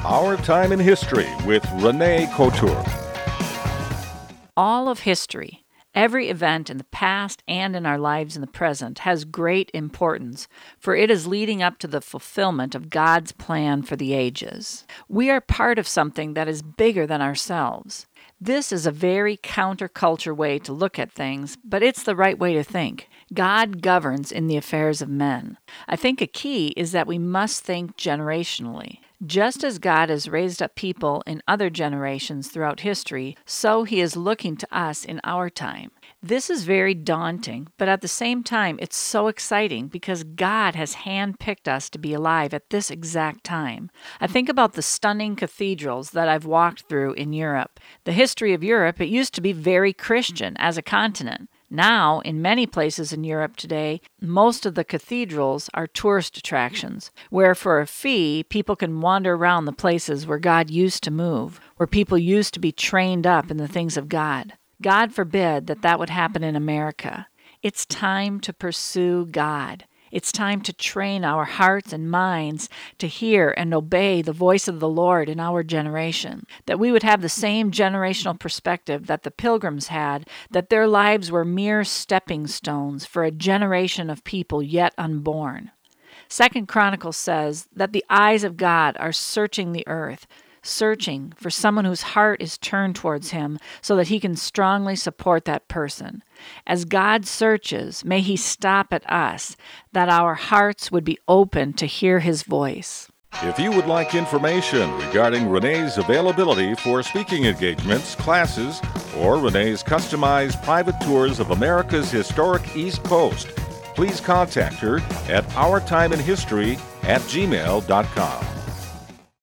Our Time in History with Renee Couture. All of history, every event in the past and in our lives in the present, has great importance, for it is leading up to the fulfillment of God's plan for the ages. We are part of something that is bigger than ourselves. This is a very counterculture way to look at things, but it's the right way to think. God governs in the affairs of men. I think a key is that we must think generationally. Just as God has raised up people in other generations throughout history, so He is looking to us in our time. This is very daunting, but at the same time, it's so exciting because God has handpicked us to be alive at this exact time. I think about the stunning cathedrals that I've walked through in Europe. The history of Europe, it used to be very Christian as a continent. Now, in many places in Europe today, most of the cathedrals are tourist attractions, where for a fee, people can wander around the places where God used to move, where people used to be trained up in the things of God. God forbid that that would happen in America. It's time to pursue God. It's time to train our hearts and minds to hear and obey the voice of the Lord in our generation, that we would have the same generational perspective that the Pilgrims had, that their lives were mere stepping stones for a generation of people yet unborn. 2 Chronicles says that the eyes of God are searching the earth, searching for someone whose heart is turned towards Him so that He can strongly support that person. As God searches, may He stop at us, that our hearts would be open to hear His voice. If you would like information regarding Renee's availability for speaking engagements, classes, or Renee's customized private tours of America's historic East Coast, please contact her at ourtimeinhistory@gmail.com.